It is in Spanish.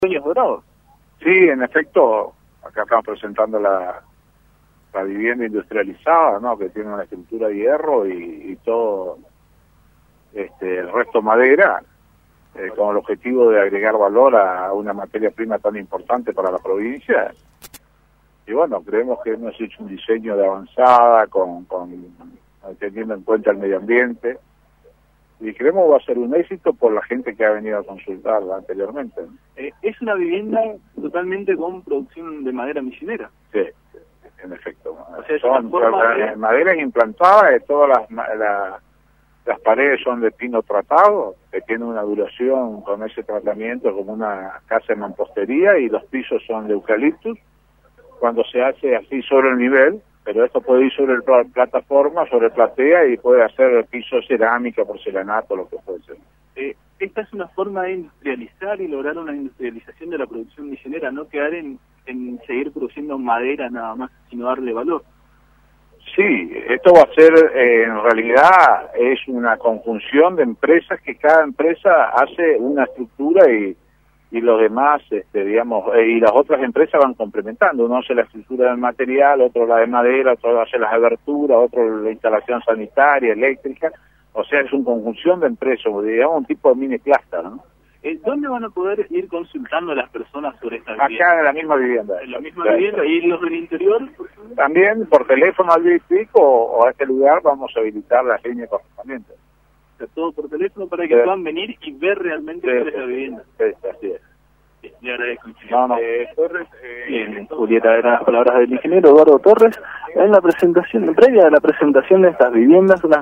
Sueños Dorados. Sí, en efecto, acá estamos presentando la vivienda industrializada, ¿no? Que tiene una estructura de hierro y todo el resto madera, con el objetivo de agregar valor a una materia prima tan importante para la provincia. Y bueno, creemos que hemos hecho un diseño de avanzada, teniendo en cuenta el medio ambiente, y creemos que va a ser un éxito por la gente que ha venido a consultarla anteriormente. Es una vivienda totalmente con producción de madera misionera. Sí, en efecto. O sea, son maderas implantadas, todas las paredes son de pino tratado, que tiene una duración con ese tratamiento como una casa de mampostería, y los pisos son de eucaliptus, cuando se hace así sobre el nivel, pero esto puede ir sobre plataforma, sobre platea, y puede hacer piso cerámica, porcelanato, lo que puede ser. Esta es una forma de industrializar y lograr una industrialización de la producción misionera, no quedar en seguir produciendo madera nada más, sino darle valor. Sí, esto va a ser, en realidad, es una conjunción de empresas, que cada empresa hace una estructura y los demás, y las otras empresas van complementando. Uno hace la estructura del material, otro la de madera, otro hace las aberturas, otro la instalación sanitaria, eléctrica. O sea, es una conjunción de empresas, digamos, un tipo de mini cluster, ¿no? ¿Dónde van a poder ir consultando a las personas sobre esta vivienda? Acá en la misma vivienda. En la misma vivienda, y los del interior. También por teléfono al pico o a este lugar vamos a habilitar las líneas correspondientes. Todo por teléfono para que puedan venir y ver realmente esta vivienda. Sí, así es. Le agradezco, ingeniero. Torres. Bien, Julieta, eran las palabras del ingeniero Eduardo Torres en la presentación, previa a la presentación de estas viviendas,